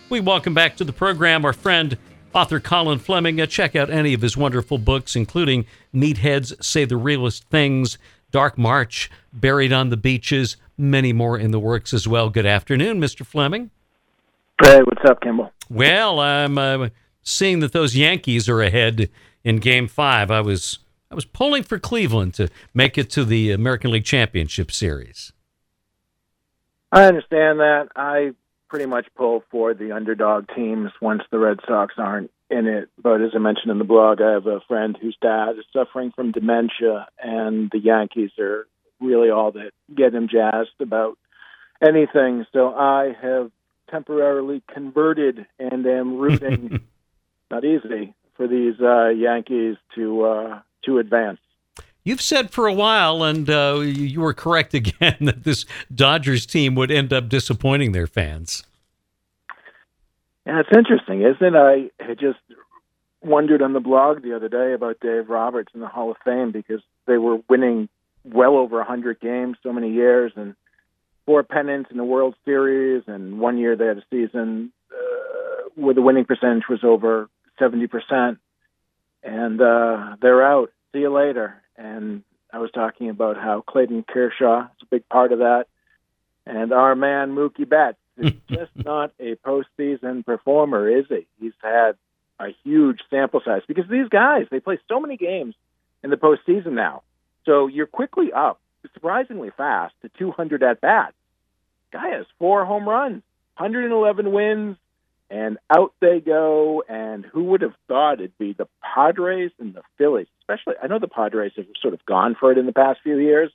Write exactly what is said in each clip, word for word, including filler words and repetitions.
We welcome back to the program our friend, author Colin Fleming. Uh, check out any of his wonderful books, including Meatheads Say the Realest Things, Dark March, Buried on the Beaches, many more in the works as well. Good afternoon, Mister Fleming. Hey, what's up, Kimball? Well, I'm uh, seeing that those Yankees are ahead in Game Five. I was I was pulling for Cleveland to make it to the American League Championship Series. I understand that. I pretty much pull for the underdog teams once the Red Sox aren't in it. But as I mentioned in the blog, I have a friend whose dad is suffering from dementia, and the Yankees are really all that get him jazzed about anything. So I have temporarily converted and am rooting, not easy, for these uh, Yankees to uh, to advance. You've said for a while, and uh, you were correct again, that this Dodgers team would end up disappointing their fans. Yeah, it's interesting, isn't it? I had just wondered on the blog the other day about Dave Roberts in the Hall of Fame because they were winning well over one hundred games so many years and four pennants in the World Series, and one year they had a season uh, where the winning percentage was over seventy percent, and uh, they're out. See you later. And I was talking about how Clayton Kershaw is a big part of that. And our man, Mookie Betts, is just not a postseason performer, is he? He's had a huge sample size because these guys, they play so many games in the postseason now. So you're quickly up, surprisingly fast, to two hundred at-bats. Guy has four home runs, one hundred eleven wins, and out they go. And who would have thought it'd be the Padres and the Phillies? Especially, I know the Padres have sort of gone for it in the past few years,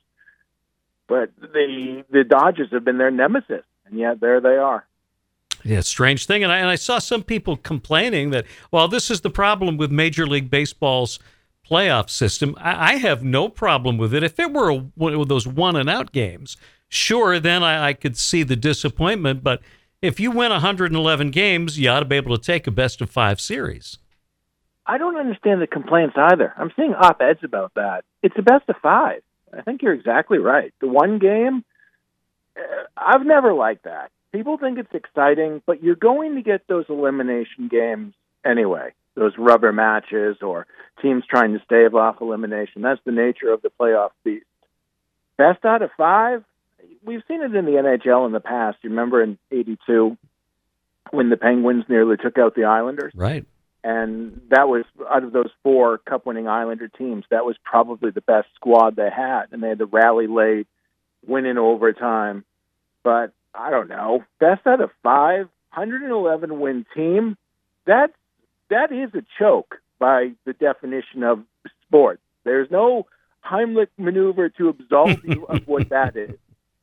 but the the Dodgers have been their nemesis, and yet there they are. Yeah, strange thing. And I, and I saw some people complaining that, well, this is the problem with Major League Baseball's playoff system. I, I have no problem with it. If it were a, one of those one-and-out games, sure, then I, I could see the disappointment. But if you win one hundred eleven games, you ought to be able to take a best-of-five series. I don't understand the complaints either. I'm seeing op-eds about that. It's a best of five. I think you're exactly right. The one game, uh, I've never liked that. People think it's exciting, but you're going to get those elimination games anyway, those rubber matches or teams trying to stave off elimination. That's the nature of the playoff beast. Best out of five, we've seen it in the N H L in the past. You remember in eighty-two when the Penguins nearly took out the Islanders? Right. And that was, out of those four Cup-winning Islander teams, that was probably the best squad they had. And they had the rally late, win in overtime. But, I don't know, best out of five, one hundred eleven win team, that's, that is a choke by the definition of sports. There's no Heimlich maneuver to absolve you of what that is.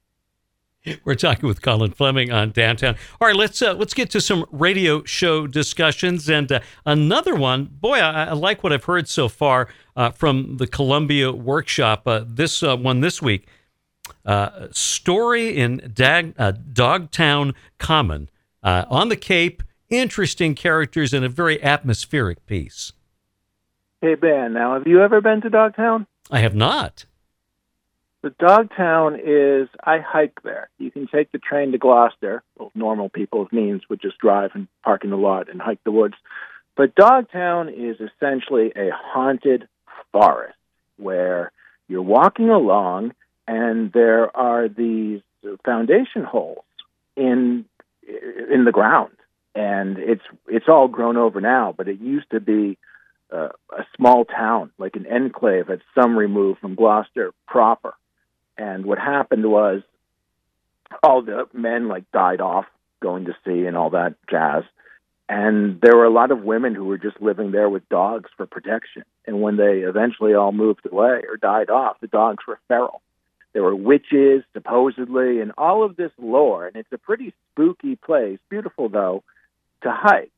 We're talking with Colin Fleming on Downtown. All right, let's uh, let's get to some radio show discussions. And uh, another one, boy, I, I like what I've heard so far uh, from the Columbia Workshop. Uh, this uh, one this week, uh, story in Dag, uh, Dogtown Common uh, on the Cape, interesting characters and a very atmospheric piece. Hey, Ben, now, have you ever been to Dogtown? I have not. The Dogtown is, I hike there. You can take the train to Gloucester. Well, normal people's means would just drive and park in the lot and hike the woods. But Dogtown is essentially a haunted forest where you're walking along and there are these foundation holes in in the ground. And it's it's all grown over now, but it used to be uh, a small town, like an enclave at some remove from Gloucester proper. And what happened was all the men like died off going to sea and all that jazz. And there were a lot of women who were just living there with dogs for protection. And when they eventually all moved away or died off, the dogs were feral. There were witches, supposedly, and all of this lore. And it's a pretty spooky place, beautiful though, to hike.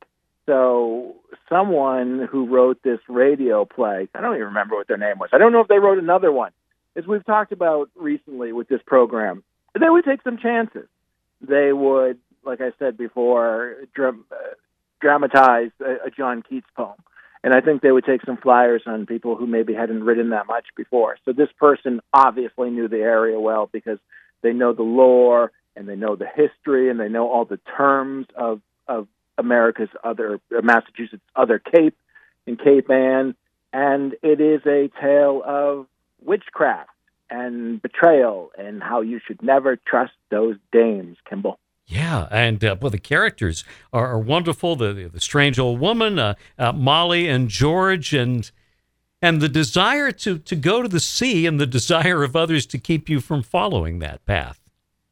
So someone who wrote this radio play, I don't even remember what their name was. I don't know if they wrote another one. As we've talked about recently with this program, they would take some chances. They would, like I said before, dram- uh, dramatize a, a John Keats poem. And I think they would take some flyers on people who maybe hadn't written that much before. So this person obviously knew the area well because they know the lore and they know the history and they know all the terms of, of America's other, uh, Massachusetts' other Cape in Cape Ann, and it is a tale of witchcraft and betrayal and how you should never trust those dames, Kimball. Yeah, and uh, well, the characters are, are wonderful. The, the the strange old woman, uh, uh, Molly and George, and and the desire to to go to the sea, and the desire of others to keep you from following that path.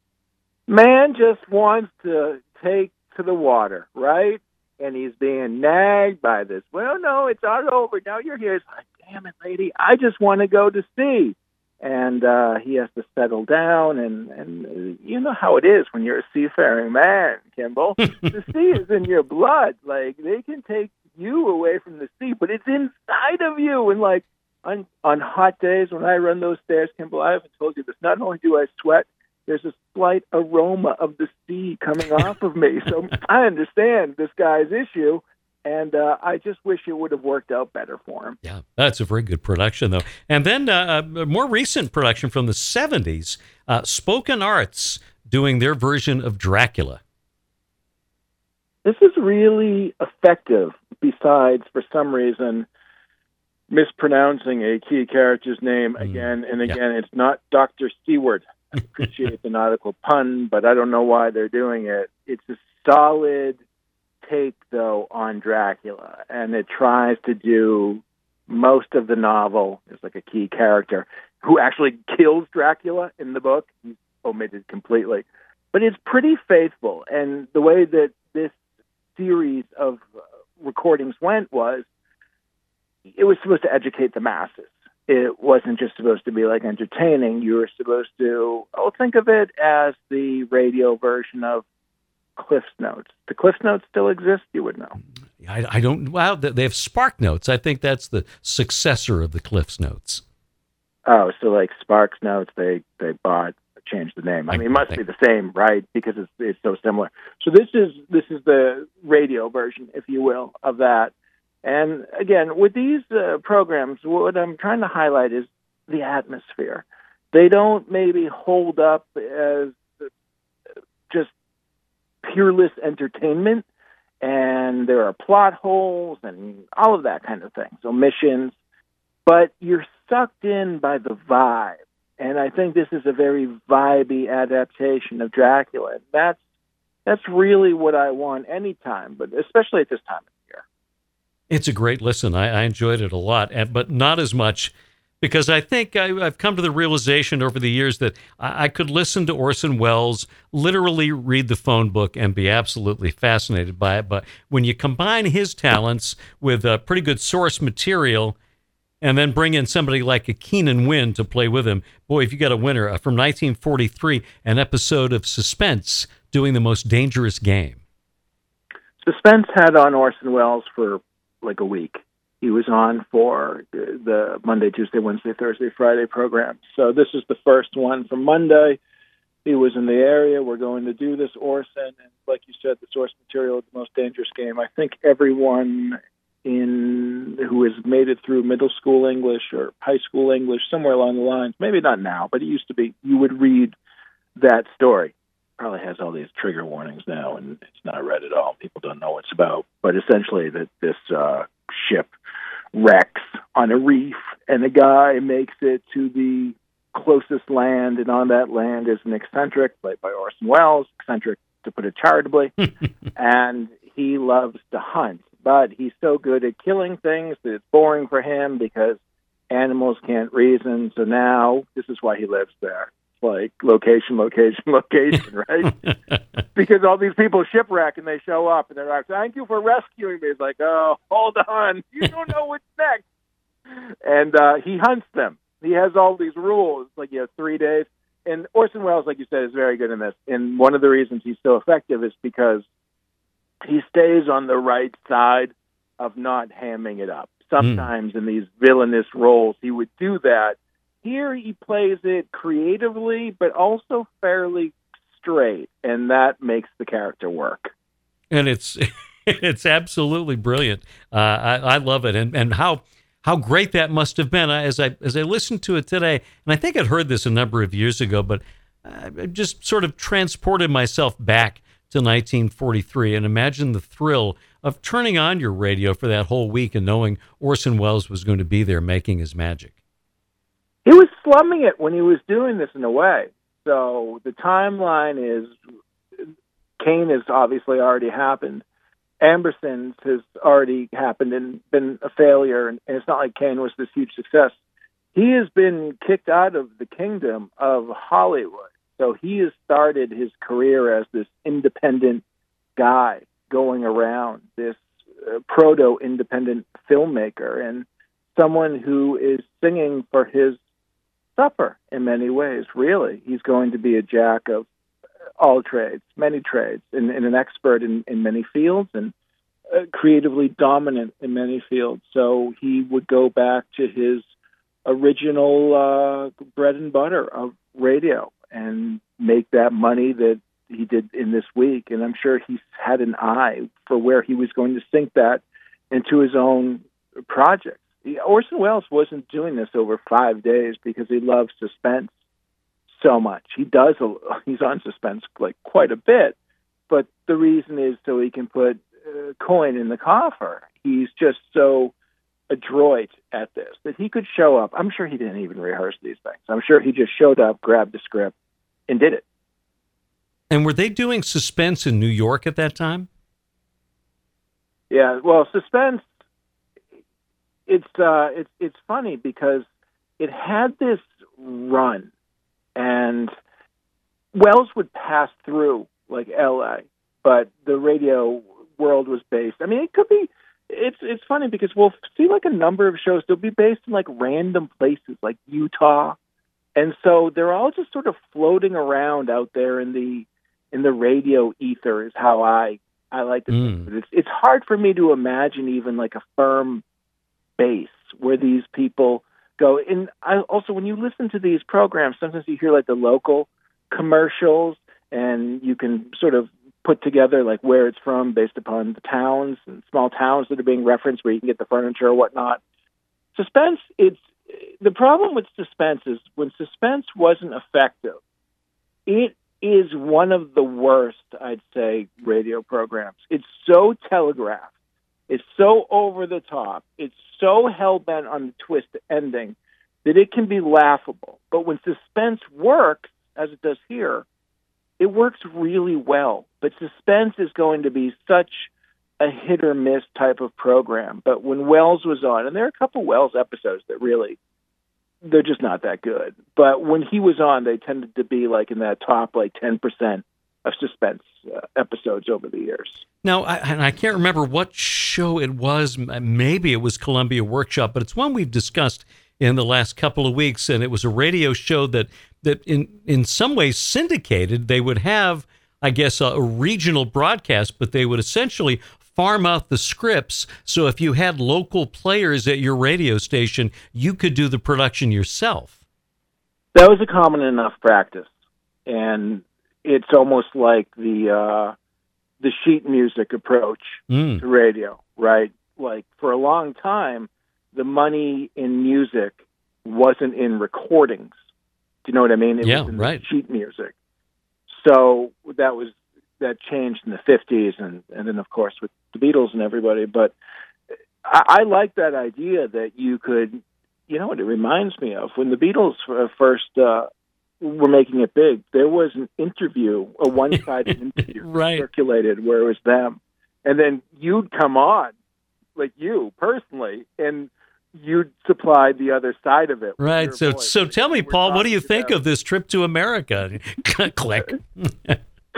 Man just wants to take to the water, right? And he's being nagged by this. Well, no, it's all over. Now you're here. It's like, damn it, lady. I just want to go to sea. And uh, he has to settle down. And, and uh, you know how it is when you're a seafaring man, Kimball. The sea is in your blood. Like, they can take you away from the sea, but it's inside of you. And, like, on, on hot days when I run those stairs, Kimball, I haven't told you this. Not only do I sweat, there's a slight aroma of the sea coming off of me. So I understand this guy's issue, and uh, I just wish it would have worked out better for him. Yeah, that's a very good production, though. And then uh, a more recent production from the seventies, uh, Spoken Arts doing their version of Dracula. This is really effective, besides, for some reason, mispronouncing a key character's name again and again. Yeah. It's not Doctor Seward. I appreciate the nautical pun, but I don't know why they're doing it. It's a solid take, though, on Dracula, and it tries to do most of the novel. There's like a key character who actually kills Dracula in the book. He's omitted completely. But it's pretty faithful, and the way that this series of recordings went was it was supposed to educate the masses. It wasn't just supposed to be like entertaining. You were supposed to, oh, think of it as the radio version of Cliff's Notes. The Cliff's Notes still exist? You would know. I, I don't, wow, they have Spark Notes. I think that's the successor of the Cliff's Notes. Oh, so like Sparks Notes, they, they bought, changed the name. I mean, it must be the same, right? Because it's, it's so similar. So this is, this is the radio version, if you will, of that. And again, with these uh, programs, what I'm trying to highlight is the atmosphere. They don't maybe hold up as just peerless entertainment, and there are plot holes and all of that kind of thing, omissions, but you're sucked in by the vibe. And I think this is a very vibey adaptation of Dracula. And that's, that's really what I want anytime, but especially at this time. It's a great listen. I, I enjoyed it a lot, and, but not as much because I think I, I've come to the realization over the years that I, I could listen to Orson Welles, literally read the phone book, and be absolutely fascinated by it. But when you combine his talents with uh, pretty good source material and then bring in somebody like a Keenan Wynn to play with him, boy, if you got a winner. Uh, from nineteen forty-three, an episode of Suspense doing The Most Dangerous Game. Suspense had on Orson Welles for like a week. He was on for the Monday, Tuesday, Wednesday, Thursday, Friday program. So this is the first one from Monday. He was in the area. We're going to do this Orson. And like you said, the source material of The Most Dangerous Game. I think everyone in who has made it through middle school English or high school English, somewhere along the lines, maybe not now, but it used to be, you would read that story. Probably has all these trigger warnings now, and it's not read at all. People don't know what it's about. But essentially, that this uh, ship wrecks on a reef, and a guy makes it to the closest land, and on that land is an eccentric, played by Orson Welles, eccentric to put it charitably, and he loves to hunt. But he's so good at killing things that it's boring for him because animals can't reason. So now this is why he lives there. Like location, location, location, right? Because all these people shipwreck and they show up and they're like, "Thank you for rescuing me." It's like, "Oh, hold on, you don't know what's next." And uh, he hunts them. He has all these rules. Like you have three days. And Orson Welles, like you said, is very good in this. And one of the reasons he's so effective is because he stays on the right side of not hamming it up. Sometimes mm. in these villainous roles, he would do that. Here he plays it creatively, but also fairly straight, and that makes the character work. And it's it's absolutely brilliant. Uh, I, I love it, and and how how great that must have been. As I as I listened to it today, and I think I'd heard this a number of years ago, but I just sort of transported myself back to nineteen forty-three. And imagine the thrill of turning on your radio for that whole week and knowing Orson Welles was going to be there making his magic. He was slumming it when he was doing this in a way. So the timeline is, Kane has obviously already happened. Ambersons has already happened and been a failure, and it's not like Kane was this huge success. He has been kicked out of the kingdom of Hollywood. So he has started his career as this independent guy going around, this uh, proto-independent filmmaker, and someone who is singing for his supper in many ways, really. He's going to be a jack of all trades, many trades, and, and an expert in, in many fields, and uh, creatively dominant in many fields. So he would go back to his original uh, bread and butter of radio and make that money that he did in this week. And I'm sure he's had an eye for where he was going to sink that into his own projects. Orson Welles wasn't doing this over five days because he loves suspense so much. He does. A, he's on suspense like quite a bit, but the reason is so he can put uh, coin in the coffer. He's just so adroit at this that he could show up. I'm sure he didn't even rehearse these things. I'm sure he just showed up, grabbed the script, and did it. And were they doing suspense in New York at that time? Yeah. Well, suspense. It's uh, it's it's funny because it had this run, and Wells would pass through like L A, but the radio world was based. I mean, it could be. It's it's funny because we'll see like a number of shows. They'll be based in like random places like Utah, and so they're all just sort of floating around out there in the in the radio ether. Is how I I like to think. But it's it's hard for me to imagine even like a firm base where these people go. And I, also, when you listen to these programs, sometimes you hear like the local commercials, and you can sort of put together like where it's from based upon the towns and small towns that are being referenced where you can get the furniture or whatnot. Suspense, it's the problem with suspense is when suspense wasn't effective, it is one of the worst, I'd say, radio programs. It's so telegraphed. It's so over the top. It's so hell-bent on the twist ending that it can be laughable. But when suspense works, as it does here, it works really well. But suspense is going to be such a hit-or-miss type of program. But when Wells was on, and there are a couple Wells episodes that really, they're just not that good. But when he was on, they tended to be like in that top like ten percent of suspense uh, episodes over the years. Now, I, and I can't remember what show it was. Maybe it was Columbia Workshop, but it's one we've discussed in the last couple of weeks, and it was a radio show that that in in some ways syndicated. They would have, I guess, a, a regional broadcast, but they would essentially farm out the scripts. So if you had local players at your radio station, you could do the production yourself. That was a common enough practice, and it's almost like the uh, the sheet music approach mm. to radio, right? Like for a long time, the money in music wasn't in recordings. Do you know what I mean? It yeah, was in right. sheet music. So that was that changed in the fifties, and, and then of course with the Beatles and everybody. But I, I like that idea that you could, you know, what it reminds me of when the Beatles first. Uh, were making it big. There was an interview, a one-sided interview right. circulated where it was them. And then you'd come on, like you personally, and you'd supply the other side of it. Right. So voice. so tell me, Paul, what do you think of this trip to America? Click. Yeah,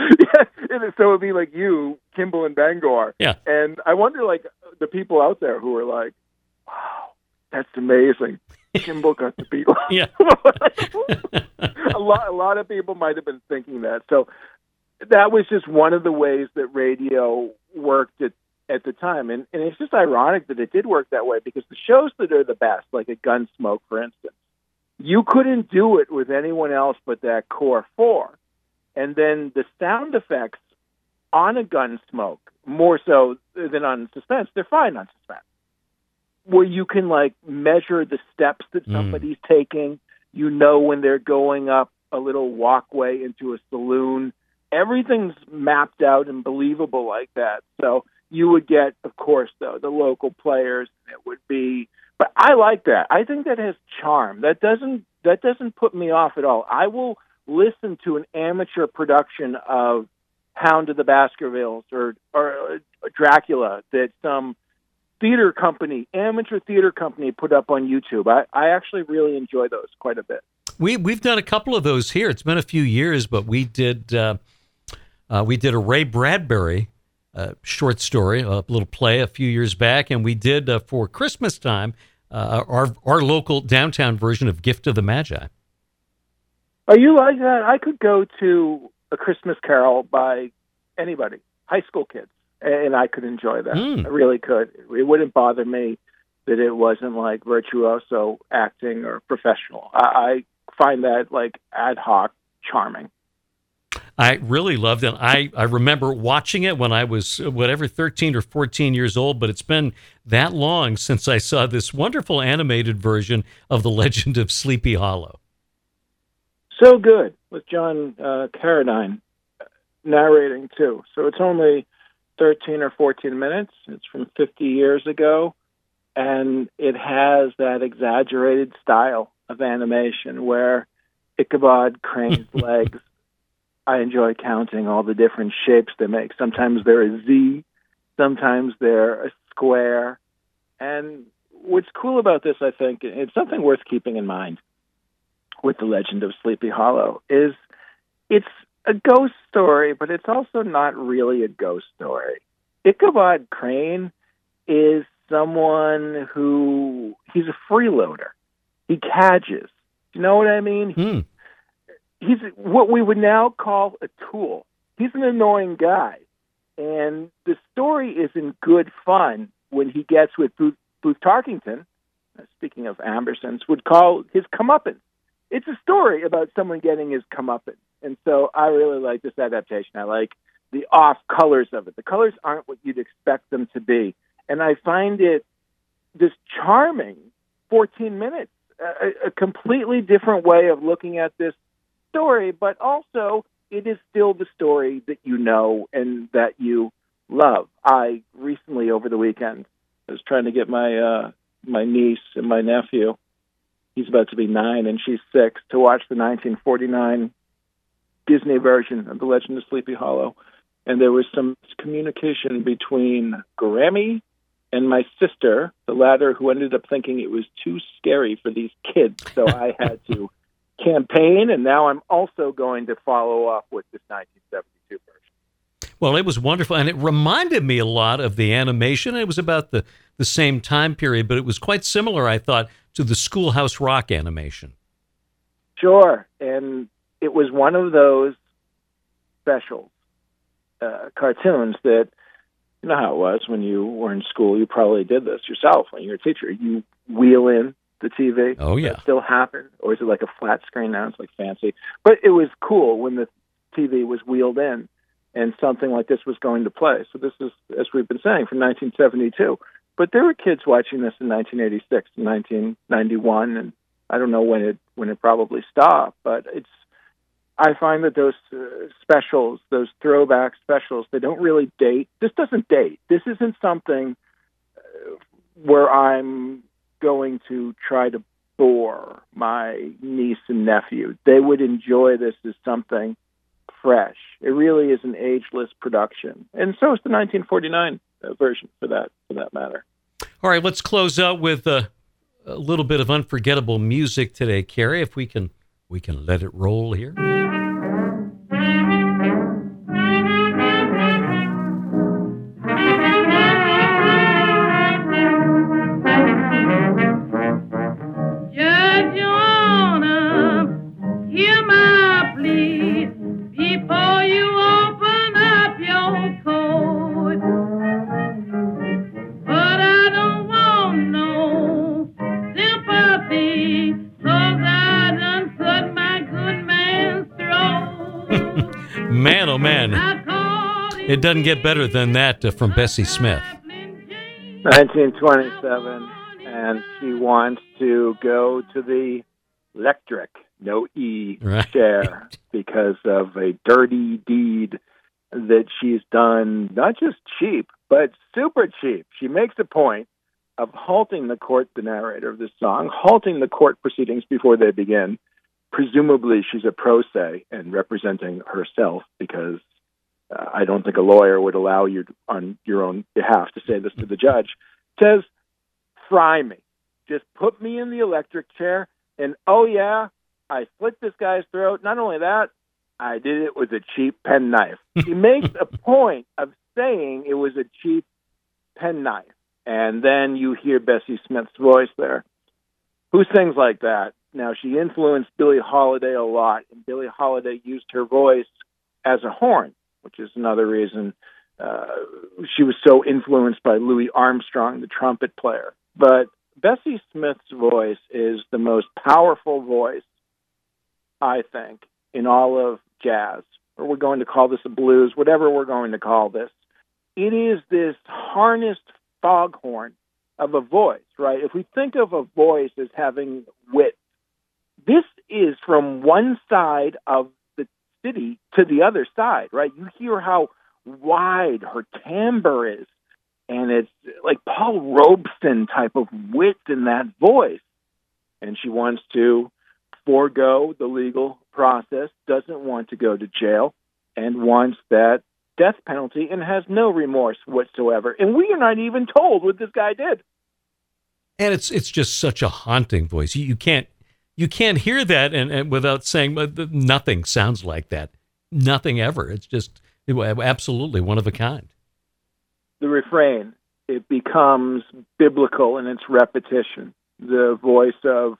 and so it'd be like you, Kimball and Bangor. Yeah. And I wonder, like, the people out there who are like, wow, that's amazing. Kimball got the Beatles. Yeah. a lot, a lot of people might have been thinking that. So that was just one of the ways that radio worked at, at the time. And, and it's just ironic that it did work that way because the shows that are the best, like a Gunsmoke, for instance, you couldn't do it with anyone else but that core four. And then the sound effects on a Gunsmoke, more so than on Suspense, they're fine on Suspense. Where you can like measure the steps that somebody's mm. taking, you know when they're going up a little walkway into a saloon, everything's mapped out and believable like that. So you would get, of course, though, the local players. It would be, but I like that. I think that has charm. That doesn't that doesn't put me off at all. I will listen to an amateur production of Hound of the Baskervilles or or Dracula that some theater company, amateur theater company, put up on YouTube. I, I actually really enjoy those quite a bit. We we've done a couple of those here. It's been a few years, but we did uh, uh, we did a Ray Bradbury uh, short story, a little play a few years back, and we did uh, for Christmas time uh, our our local downtown version of Gift of the Magi. Are you like that? I could go to A Christmas Carol by anybody, high school kids, and I could enjoy that. Mm. I really could. It wouldn't bother me that it wasn't like virtuoso acting or professional. I, I find that like ad hoc charming. I really loved it. I, I remember watching it when I was whatever thirteen or fourteen years old, but it's been that long since I saw this wonderful animated version of The Legend of Sleepy Hollow. So good, with John uh, Carradine narrating too. So it's only thirteen or fourteen minutes. It's from fifty years ago, and it has that exaggerated style of animation where Ichabod Crane's legs, I enjoy counting all the different shapes they make. Sometimes they're a Z, sometimes they're a square. And what's cool about this, I think, it's something worth keeping in mind with The Legend of Sleepy Hollow, is it's a ghost story, but it's also not really a ghost story. Ichabod Crane is someone who, he's a freeloader. He cadges. You know what I mean? Hmm. He's what we would now call a tool. He's an annoying guy. And the story is in good fun when he gets with Booth, Booth Tarkington, speaking of Ambersons, would call his comeuppance. It's a story about someone getting his comeuppance. And so I really like this adaptation. I like the off colors of it. The colors aren't what you'd expect them to be. And I find it this charming fourteen minutes, a, a completely different way of looking at this story, but also it is still the story that you know and that you love. I recently, over the weekend, was trying to get my uh, my niece and my nephew, he's about to be nine and she's six, to watch the nineteen forty-nine Disney version of The Legend of Sleepy Hollow. And there was some communication between Grammy and my sister, the latter, who ended up thinking it was too scary for these kids. So I had to campaign, and now I'm also going to follow up with this nineteen seventy-two version. Well, it was wonderful, and it reminded me a lot of the animation. It was about the, the same time period, but it was quite similar, I thought, to the Schoolhouse Rock animation. Sure, and it was one of those specials, uh, cartoons that, you know how it was when you were in school, you probably did this yourself when you were a teacher. You wheel in the T V. Oh, yeah. Does that still happen? Or is it like a flat screen now? It's like fancy. But it was cool when the T V was wheeled in and something like this was going to play. So this is, as we've been saying, from nineteen seventy-two. But there were kids watching this in nineteen eighty-six and nineteen ninety-one, and I don't know when it when it probably stopped. But it's I find that those uh, specials, those throwback specials, they don't really date. This doesn't date. This isn't something uh, where I'm going to try to bore my niece and nephew. They would enjoy this as something fresh. It really is an ageless production. And so is the nineteen forty-nine uh, version, for that for that matter. All right, let's close out with a, a little bit of unforgettable music today, Carrie, if we can we can let it roll here. Man, oh man, it doesn't get better than that uh, from Bessie Smith. nineteen twenty-seven, and she wants to go to the electric no E, Right. Cher, because of a dirty deed that she's done, not just cheap, but super cheap. She makes a point of halting the court, the narrator of this song, halting the court proceedings before they begin. Presumably she's a pro se and representing herself, because uh, I don't think a lawyer would allow you to, on your own behalf to say this to the judge. Says, fry me. Just put me in the electric chair, and oh yeah, I slit this guy's throat. Not only that, I did it with a cheap penknife. He makes a point of saying it was a cheap penknife. And then you hear Bessie Smith's voice there. Who sings like that? Now, she influenced Billie Holiday a lot, and Billie Holiday used her voice as a horn, which is another reason uh, she was so influenced by Louis Armstrong, the trumpet player. But Bessie Smith's voice is the most powerful voice, I think, in all of jazz, or we're going to call this a blues, whatever we're going to call this. It is this harnessed foghorn of a voice, right? If we think of a voice as having width, this is from one side of the city to the other side, right? You hear how wide her timbre is, and it's like Paul Robeson type of width in that voice. And she wants to forego the legal process, doesn't want to go to jail, and wants that death penalty, and has no remorse whatsoever. And we are not even told what this guy did. And it's it's just such a haunting voice. You, you can't you can't hear that and, and without saying but nothing sounds like that. Nothing ever. It's just it, absolutely one of a kind. The refrain, it becomes biblical in its repetition. The voice of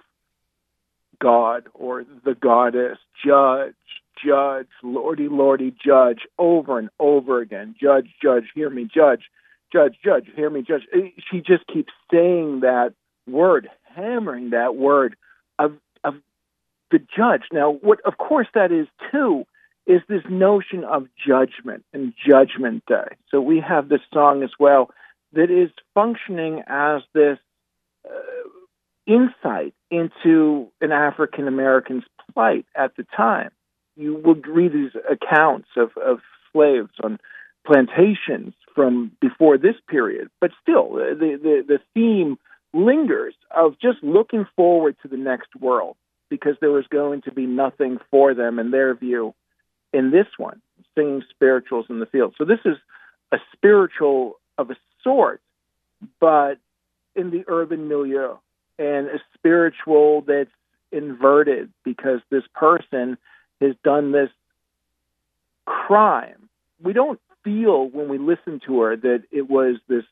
God or the goddess, judge, judge, Lordy, Lordy, judge, over and over again. Judge, judge, hear me, judge, judge, judge, hear me, judge. She just keeps saying that word, hammering that word of of the judge. Now, what of course that is too is this notion of judgment and Judgment Day. So we have this song as well that is functioning as this uh, insight into an African American's plight at the time. You will read these accounts of, of slaves on plantations from before this period, but still, the, the, the theme lingers of just looking forward to the next world, because there was going to be nothing for them in their view in this one, singing spirituals in the field. So this is a spiritual of a sort, but in the urban milieu, and a spiritual that's inverted because this person has done this crime. We don't feel when we listen to her that it was this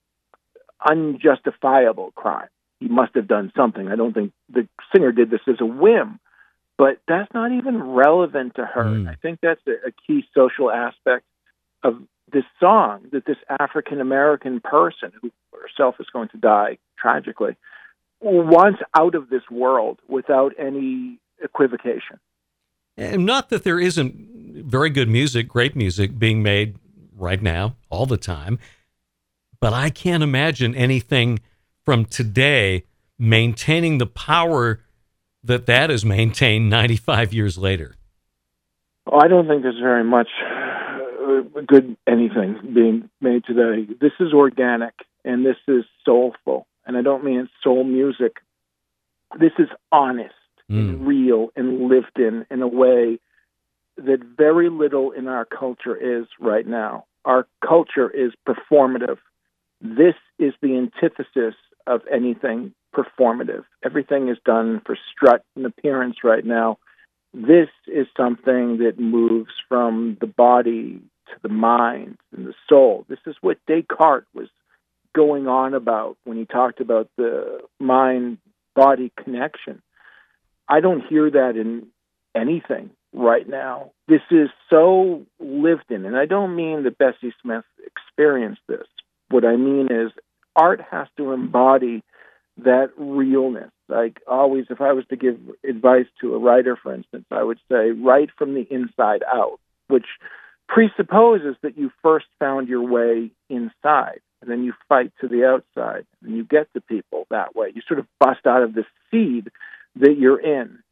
unjustifiable crime. He must have done something. I don't think the singer did this as a whim, but that's not even relevant to her. Mm. I think that's a, a key social aspect of this song, that this African-American person, who herself is going to die tragically, wants out of this world without any equivocation. And not that there isn't very good music, great music being made right now, all the time, but I can't imagine anything from today maintaining the power that that is maintained ninety-five years later. Oh, I don't think there's very much uh, good anything being made today. This is organic, and this is soulful, and I don't mean it's soul music. This is honest mm. and real and lived in in a way that very little in our culture is right now. Our culture is performative. This is the antithesis of anything performative. Everything is done for strut and appearance right now. This is something that moves from the body to the mind and the soul. This is what Descartes was going on about when he talked about the mind-body connection. I don't hear that in anything right now. This is so lived in, and I don't mean that Bessie Smith experienced this. What I mean is art has to embody that realness. Like always, if I was to give advice to a writer, for instance, I would say write from the inside out, which presupposes that you first found your way inside, and then you fight to the outside, and you get to people that way. You sort of bust out of the seed that you're in.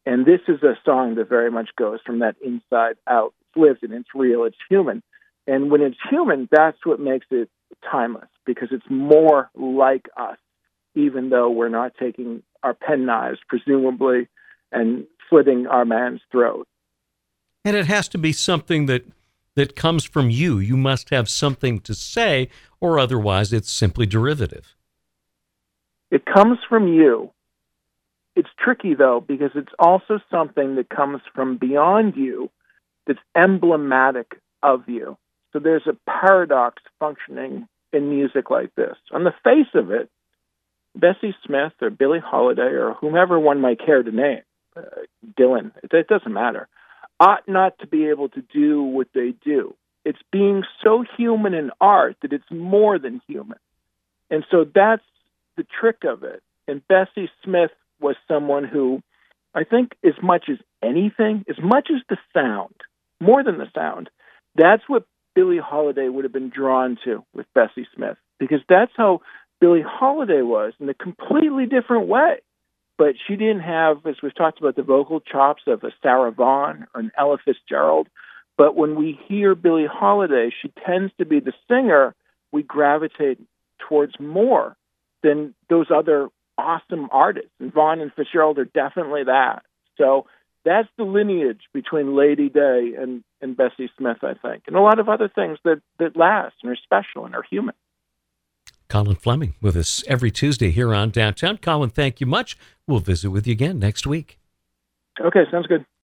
And this is a song that very much goes from that inside out. It's lived and it's real, it's human. And when it's human, that's what makes it timeless, because it's more like us, even though we're not taking our penknives, presumably, and slitting our man's throat. And it has to be something that that comes from you. You must have something to say, or otherwise it's simply derivative. It comes from you. It's tricky, though, because it's also something that comes from beyond you that's emblematic of you. So there's a paradox functioning in music like this. On the face of it, Bessie Smith or Billie Holiday or whomever one might care to name, uh, Dylan, it, it doesn't matter, ought not to be able to do what they do. It's being so human in art that it's more than human. And so that's the trick of it. And Bessie Smith was someone who, I think, as much as anything, as much as the sound, more than the sound, that's what Billie Holiday would have been drawn to with Bessie Smith, because that's how Billie Holiday was in a completely different way. But she didn't have, as we've talked about, the vocal chops of a Sarah Vaughan or an Ella Fitzgerald. But when we hear Billie Holiday, she tends to be the singer we gravitate towards more than those other awesome artists. And Vaughan and Fitzgerald are definitely that. So that's the lineage between Lady Day and, and Bessie Smith, I think, and a lot of other things that, that last and are special and are human. Colin Fleming with us every Tuesday here on Downtown. Colin, thank you much. We'll visit with you again next week. Okay, sounds good.